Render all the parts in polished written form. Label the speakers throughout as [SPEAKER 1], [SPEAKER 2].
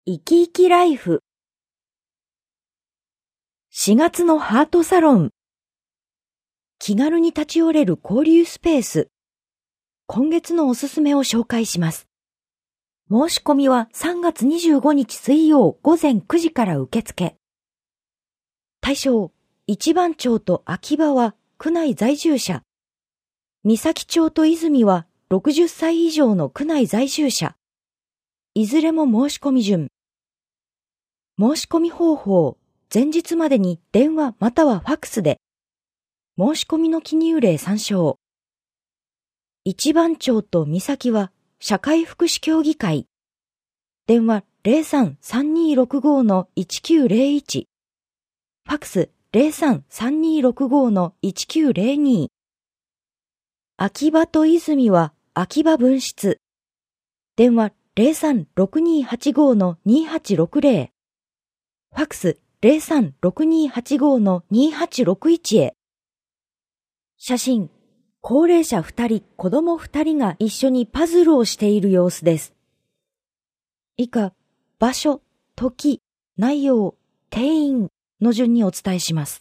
[SPEAKER 1] 生き生きライフ。4月のハートサロン。気軽に立ち寄れる交流スペース。今月のおすすめを紹介します。申し込みは3月25日水曜午前9時から受付。対象、一番町と秋葉は区内在住者。三崎町と泉は60歳以上の区内在住者。いずれも申し込み順。申し込み方法、前日までに電話またはファックスで。申し込みの記入例参照。一番町と三崎は社会福祉協議会。電話03-3265-1901。ファックス03-3265-1902。秋葉と泉は秋葉分室。電話03-6285-2860。ファックス03-6285-2861へ。写真、高齢者2人、子供2人が一緒にパズルをしている様子です。以下、場所、時、内容、定員の順にお伝えします。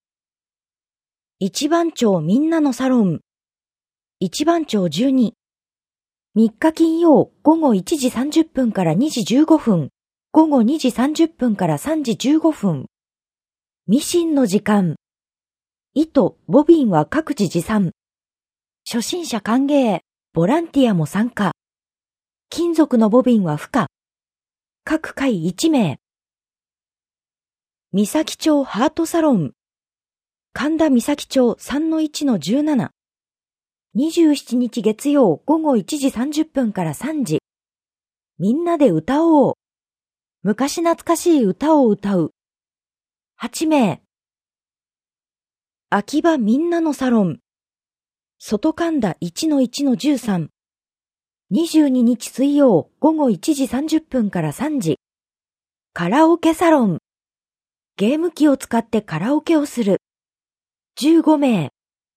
[SPEAKER 1] 一番町みんなのサロン。一番町12。3日金曜午後1時30分から2時15分。午後2時30分から3時15分。ミシンの時間。糸、ボビンは各自持参。初心者歓迎、ボランティアも参加。金属のボビンは不可。各回1名。三崎町ハートサロン。神田三崎町 3-1-17。27日月曜午後1時30分から3時。みんなで歌おう。昔懐かしい歌を歌う。8名。秋葉みんなのサロン。外神田 1-1-13。22日水曜午後1時30分から3時。カラオケサロン。ゲーム機を使ってカラオケをする。15名。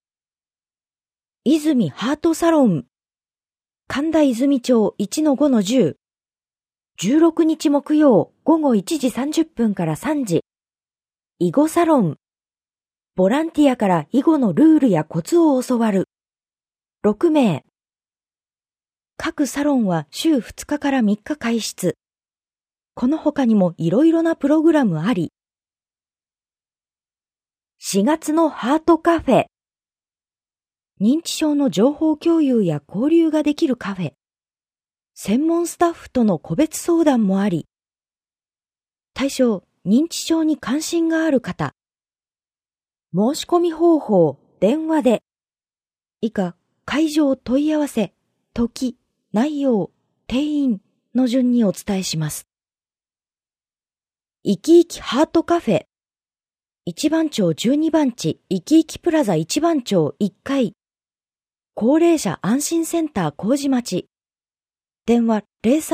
[SPEAKER 1] 泉ハートサロン。神田泉町 1-5-10。16日木曜午後1時30分から3時。囲碁サロン。ボランティアから囲碁のルールやコツを教わる。6名。各サロンは週2日から3日開設。この他にもいろいろなプログラムあり。4月のハートカフェ。認知症の情報共有や交流ができるカフェ。専門スタッフとの個別相談もあり。対象、認知症に関心がある方。申し込み方法、電話で。以下、会場問い合わせ、時、内容、定員の順にお伝えします。いきいきハートカフェ。一番町12番地、いきいきプラザ一番町1階。高齢者安心センター麹町。電話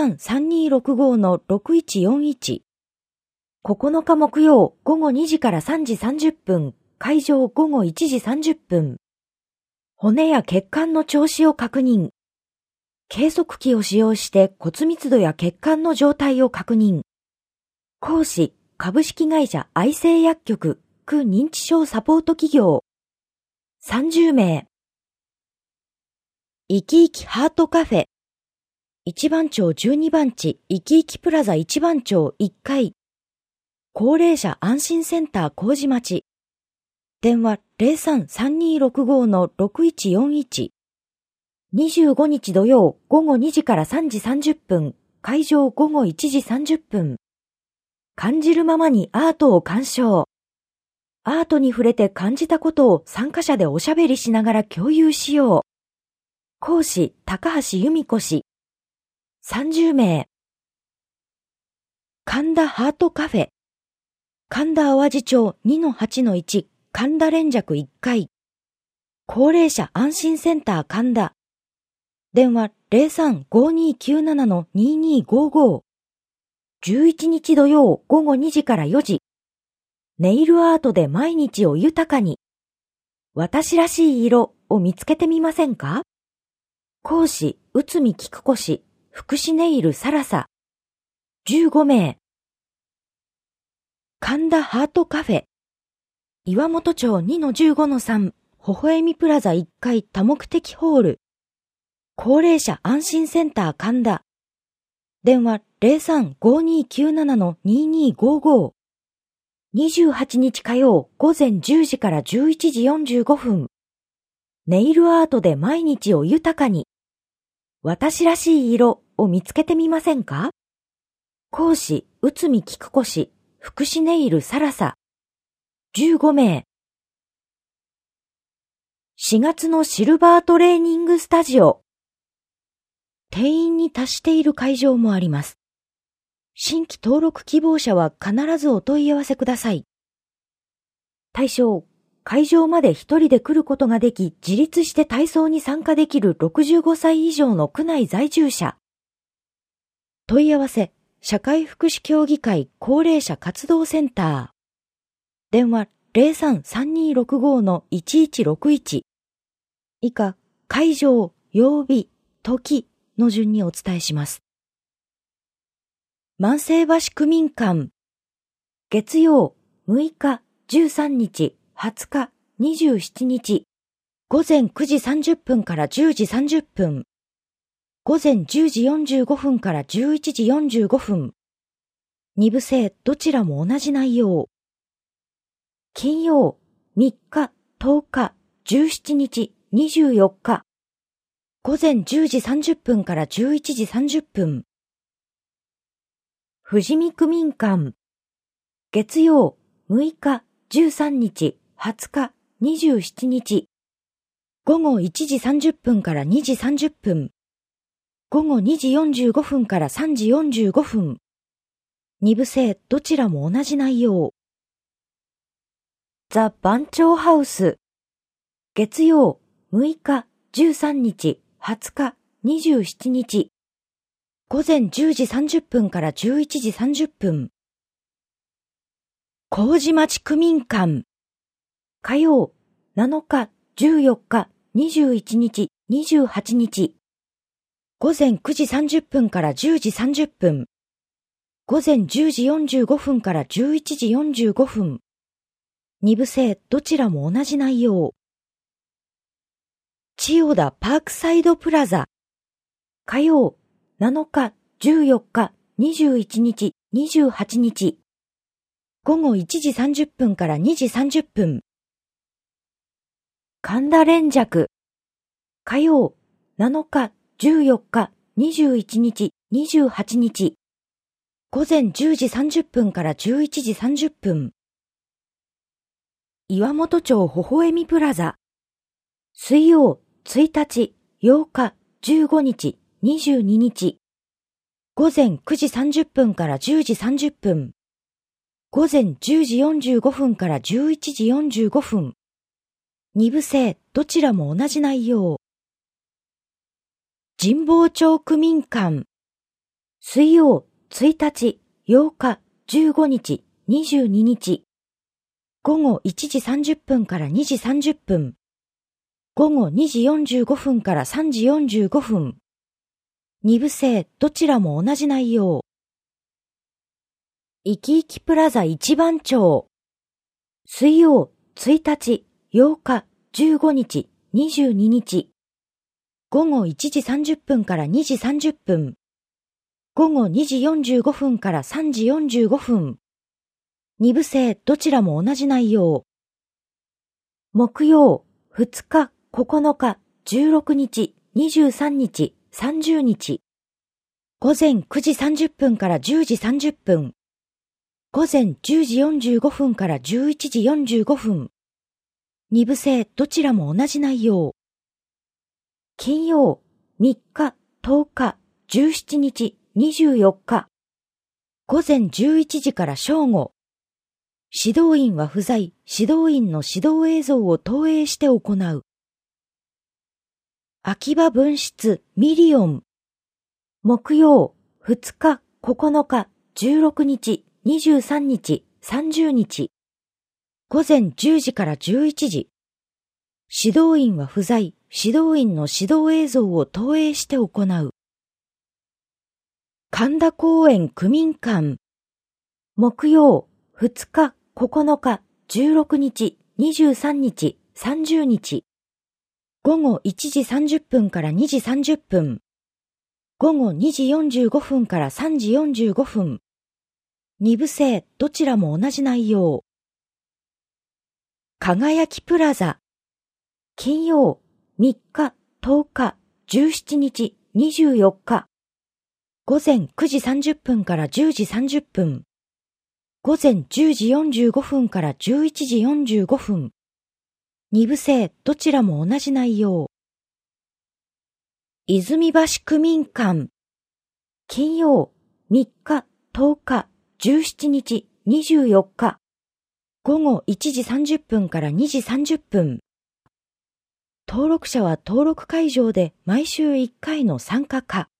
[SPEAKER 1] 03-3265-6141。9日木曜午後2時から3時30分。会場午後1時30分。骨や血管の調子を確認。計測器を使用して骨密度や血管の状態を確認。講師、株式会社愛生薬局、区認知症サポート企業。30名。いきいきハートカフェ。一番町12番地、いきいきプラザ一番町1階。高齢者安心センター麹町。電話03-3265-6141。25日土曜午後2時から3時30分。会場午後1時30分。感じるままにアートを鑑賞。アートに触れて感じたことを参加者でおしゃべりしながら共有しよう。講師、高橋由美子氏。30名。神田ハートカフェ。神田淡路町 2-8-1。神田連雀1階。高齢者安心センター神田。電話03-5297-2255。11日土曜午後2時から4時。ネイルアートで毎日を豊かに。私らしい色を見つけてみませんか？講師、内海菊子氏、福祉ネイルサラサ。 15名。神田ハートカフェ。岩本町 2-15-3、微笑みプラザ1階多目的ホール。高齢者安心センター神田。電話03-5297-2255。28日火曜午前10時から11時45分。ネイルアートで毎日を豊かに。私らしい色を見つけてみませんか？講師、内海菊子氏、福祉ネイルサラサ。15名。4月のシルバートレーニングスタジオ。定員に達している会場もあります。新規登録希望者は必ずお問い合わせください。対象、会場まで一人で来ることができ、自立して体操に参加できる65歳以上の区内在住者。問い合わせ、社会福祉協議会高齢者活動センター。電話03-3265-1161。以下、会場、曜日、時の順にお伝えします。万世橋区民館。月曜、6日、13日、20日、27日。午前9時30分から10時30分。午前10時45分から11時45分。2部制どちらも同じ内容。金曜、3日、10日、17日、24日。午前10時30分から11時30分。富士見区民館。月曜、6日、13日、20日、27日。午後1時30分から2時30分。午後2時45分から3時45分。2部制どちらも同じ内容。ザ・番長ハウス。月曜、6日、13日、20日、27日。午前10時30分から11時30分。麹町区民館。火曜、7日、14日、21日、28日。午前9時30分から10時30分。午前10時45分から11時45分。2部制どちらも同じ内容。千代田パークサイドプラザ。火曜、7日、14日、21日、28日。午後1時30分から2時30分。神田連雀。火曜、7日、14日、21日、28日。午前10時30分から11時30分。岩本町微笑みプラザ。水曜、1日、8日、15日、22日。午前9時30分から10時30分。午前10時45分から11時45分。2部制どちらも同じ内容。神保町区民館。水曜、1日、8日、15日、22日。午後1時30分から2時30分。午後2時45分から3時45分。2部制どちらも同じ内容。いきいきプラザ一番町。水曜、1日、8日、15日、22日。午後1時30分から2時30分。午後2時45分から3時45分。2部制どちらも同じ内容。木曜、2日、9日、16日、23日、30日。午前9時30分から10時30分。午前10時45分から11時45分。2部制どちらも同じ内容。金曜、3日、10日、17日、24日。午前11時から正午。指導員は不在、指導員の指導映像を投影して行う。秋葉分室ミリオン。木曜、2日、9日、16日、23日、30日。午前10時から11時。指導員は不在、指導員の指導映像を投影して行う。 神田公園区民館。木曜、2日、9日、16日、23日、30日。午後1時30分から2時30分。午後2時45分から3時45分。2部制、どちらも同じ内容。輝きプラザ。金曜、3日、10日、17日、24日。午前9時30分から10時30分。午前10時45分から11時45分。2部制、どちらも同じ内容。泉橋区民館。金曜、3日、10日、17日、24日。午後1時30分から2時30分。登録者は登録会場で毎週1回の参加可。